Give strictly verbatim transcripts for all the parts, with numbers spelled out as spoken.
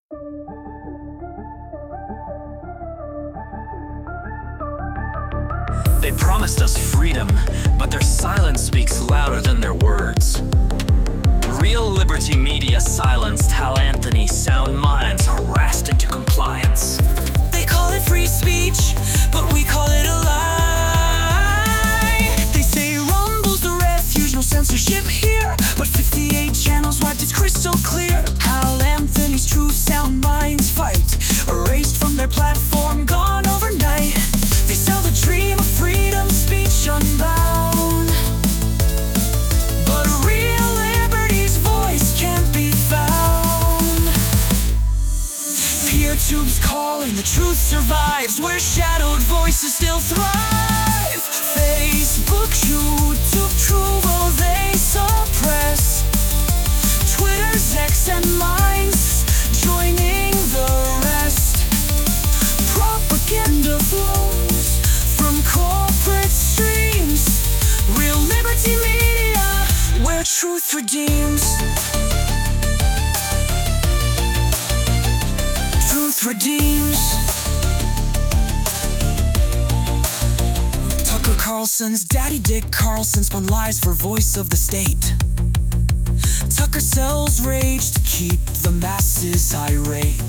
They promised us freedom, but their silence speaks louder than their words. Real Liberty Media silenced Hal Anthony's sound minds harassed into compliance. They call it free speech, but we call it a lie. They say Rumble's the refuge, no censorship here, but fifty-eight channels wiped it crystal clear. Hal Anthony's true sound minds fight, erased from their platform, gone overnight. They sell the dream of freedom, speech unbound, but real liberty's voice can't be found. PeerTube's calling, the truth survives, where shadowed voices still thrive. Facebook, YouTube, Truevo, they suppress. Twitter's X and Minds, joining the rest. Propaganda flows from corporate streams. Real Liberty Media, where truth redeems. Truth redeems. Tucker Carlson's daddy Dick Carlson spun lies for voice of the state. Tucker sells rage to keep the masses irate.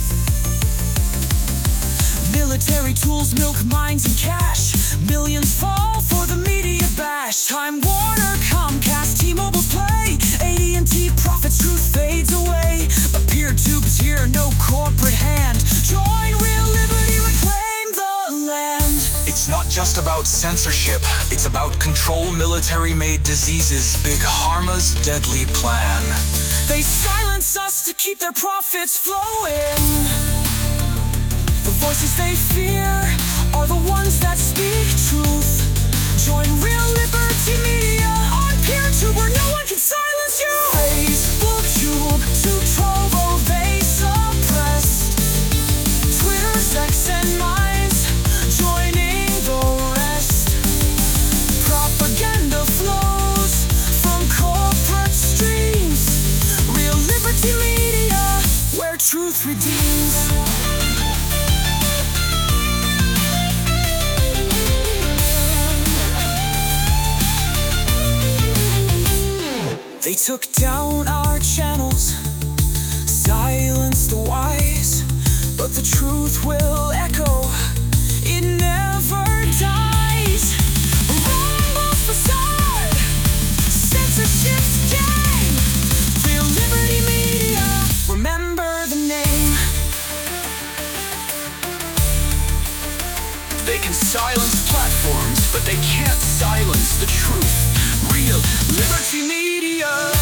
Military tools milk minds and cash. Millions fall for the media bash. Time Warner, Comcast, T-Mobile's play. A T and T profits, truth fades away. But PeerTube's here, no corporate hand. Join Real Liberty, reclaim the land. It's not just about censorship, it's about control. Military-made diseases, Big Pharma's deadly plan. They silence us to keep their profits flowing. The voices they fear are the ones that speak truth. Join Real Liberty Media on PeerTube, where no one can silence you. Facebook, YouTube, Trovo, they suppress. Twitter's X and Minds, joining the rest. Propaganda flows from corporate streams. Real Liberty Media, where truth redeems. They took down our channels, silenced the wise, but the truth will echo, it never dies. Rumble's facade, censorship's game. Real Liberty Media, remember the name. They can silence platforms, but they can't silence the truth. Real Liberty Media.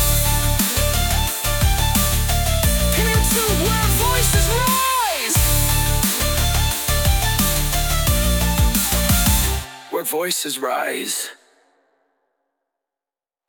PeerTube, where voices rise. Where voices rise.